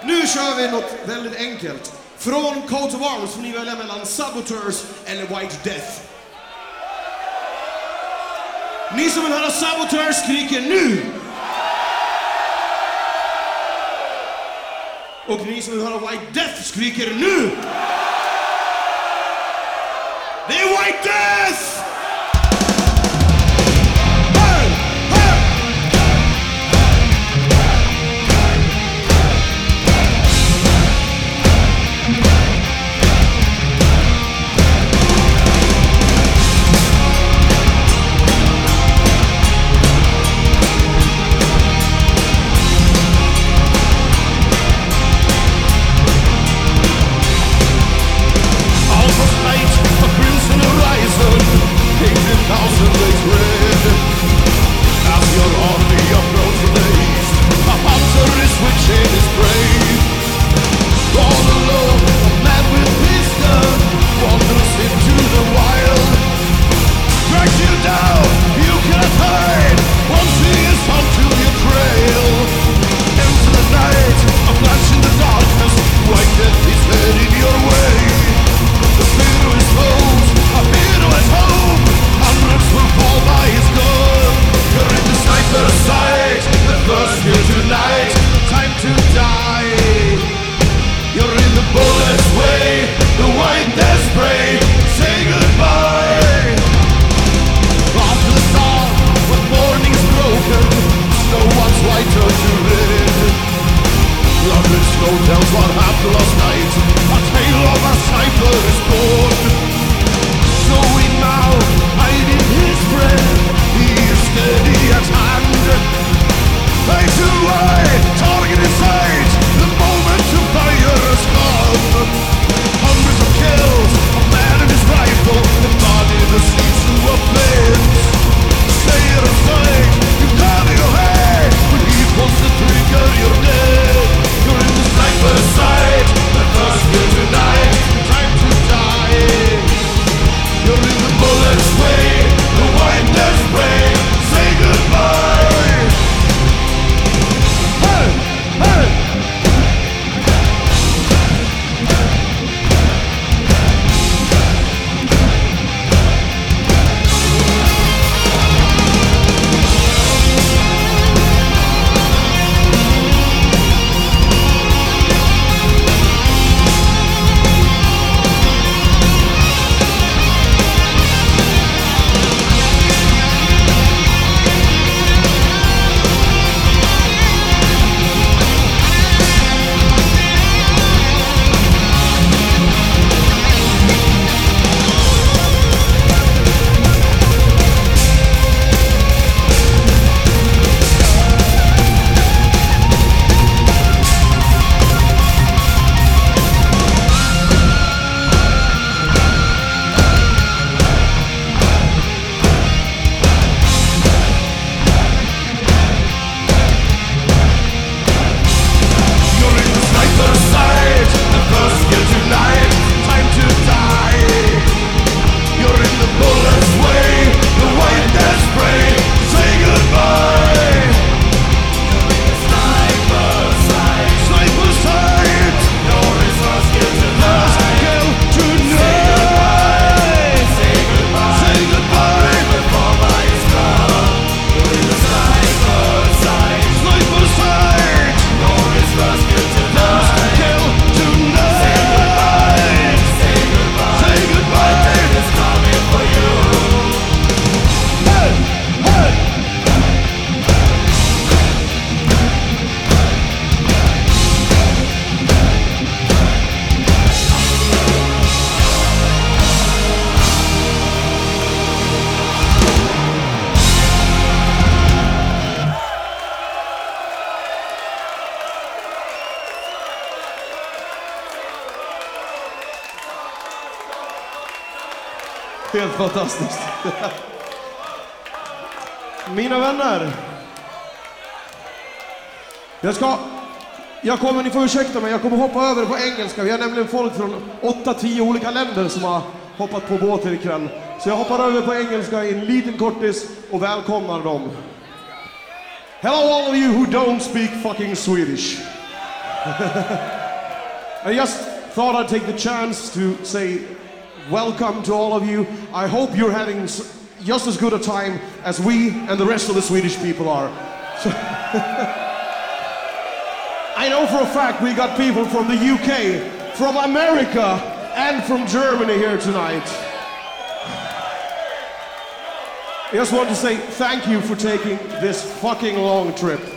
Nu kör vi något väldigt enkelt. Från Coat of Arms får ni välja mellan Saboteurs eller White Death. Ni som vill höra Saboteurs skriker nu! Och ni som vill höra White Death skriker nu! Det är White Death! Helt fantastiskt. Mina vänner. Ni får ursäkta mig, jag kommer hoppa över på engelska. Vi har nämligen folk från 8-10 olika länder som har hoppat på båten ikväll. Så jag hoppar över på engelska i en liten kortis och välkomnar dem. Hello all of you who don't speak fucking Swedish. I just thought I'd take the chance to say welcome to all of you. I hope you're having just as good a time as we and the rest of the Swedish people are. So I know for a fact we got people from the UK, from America, and from Germany here tonight. I just want to say thank you for taking this fucking long trip.